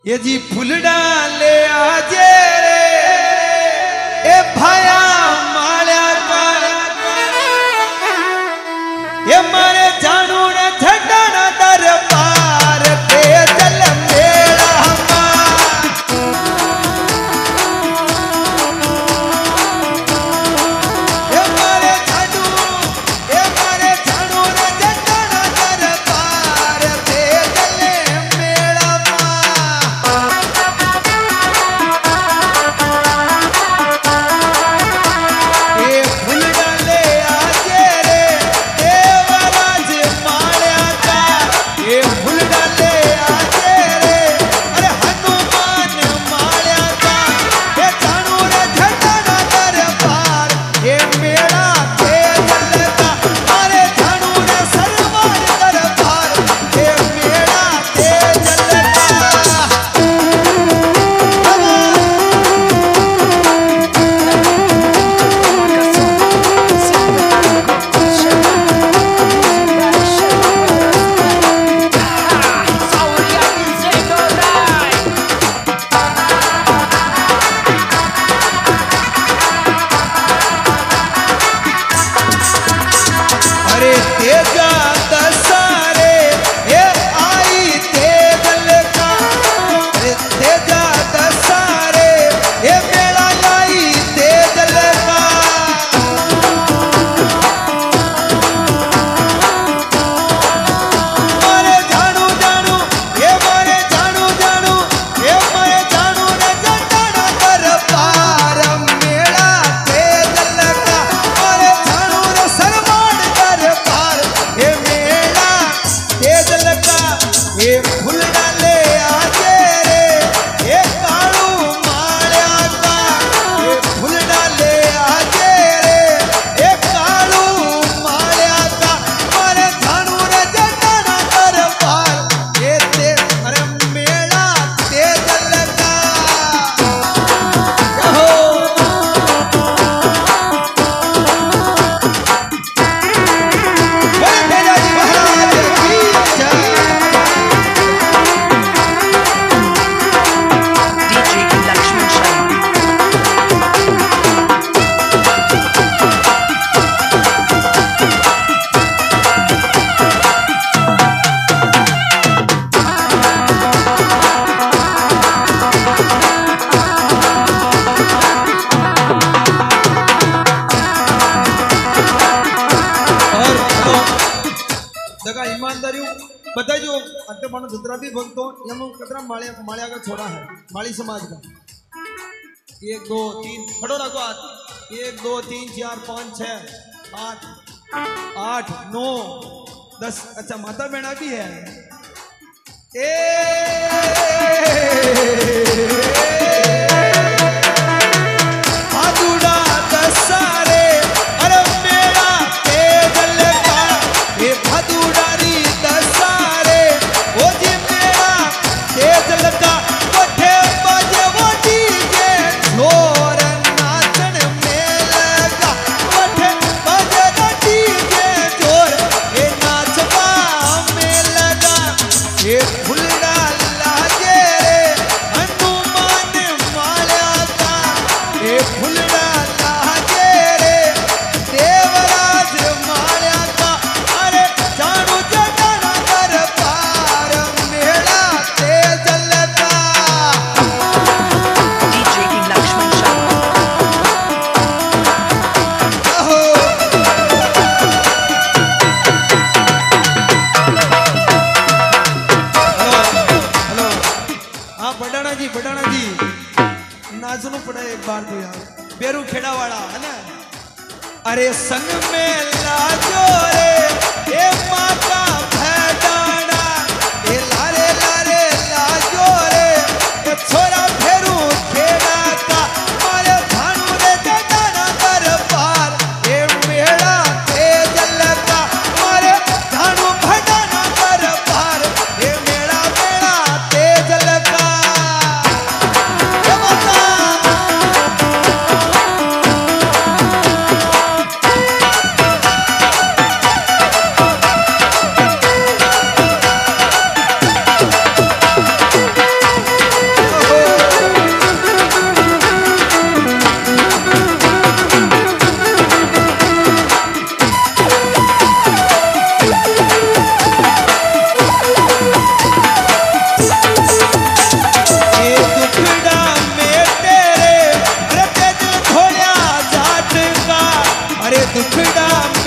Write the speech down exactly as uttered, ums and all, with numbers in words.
ये जी फुलडा ले आजे रे ए भाया माल्या का ये मारे जानू ने झटना दरबार पे चल मेरा ये मारे जानू ये मारे जानू ने झटना दरबार पे चले मेरा ये फूल डाले आजे रे देवराज माल्या का ये फूल डाले आजे रे अरे हनुमान माल्या का ये जानू रे झटना दरबार ये मेरा तेजल का अरे जानू रे सरवार दरबार ये मेरा तेजल का अरे तेजा दसारे ये आई तेजल का अरे तेजा दसारे ये मेला लाई तेजल का मारे जानू जानू ये मारे जानू जानू ये मारे जानू ने जटाना दरबार मेला तेजल का मारे जानू ने सरवाड़ दरबार ये मेला तेजल का ये फूल डाले आजे रे ये कालू माल्या का ये फूल डाले आजे रे ये कालू माल्या का मारे जानू रे जटाना दरबार ये ते अरे मेला तेजल का कहो बोले तेजा जी महाराज की जय D J Lakshman Sharma. और देखा ईमानदारी बताइए अट्टे मानो जितना भी भक्तों यम कतरा मालिया मालिया का छोड़ा है माली समाज का एक दो तीन खड़ो रखो हाथ एक दो तीन चार पाँच छः आठ आठ नौ दस अच्छा माता बहना भी है भादुड़ा दसारे अरे मेरा तेजल का ये भादुड़ारी दसारे वो जी मेरा तेजल का कोठे बजे वो डीजे छोर नाचन मेल का कोठे बजे वो डीजे छोर ये नाचबा मेल का ये फूल डाला जे रे हनुमान माल्या का ये फूल डाला जे रे देवराज माल्या का अरे जानू जटाना दरबार मेला तेजल का D J Lakshman Sharma. कहो हेलो हेलो हाँ बडाना जी बडाना जी नाचनो पड़ा एक बार तो यार बेरू खेड़ा वाला है ना अरे संग में लाजो रे ये माता भैडाना ये लारे लारे लाजो रे ये छोरा फेरू खेड़ा का मारे धानु रे जटाना दरबार ये मेला तेजल का मारे धानु भटाना दरबार ये मेला मेला तेजल का ये माता दुखड़ा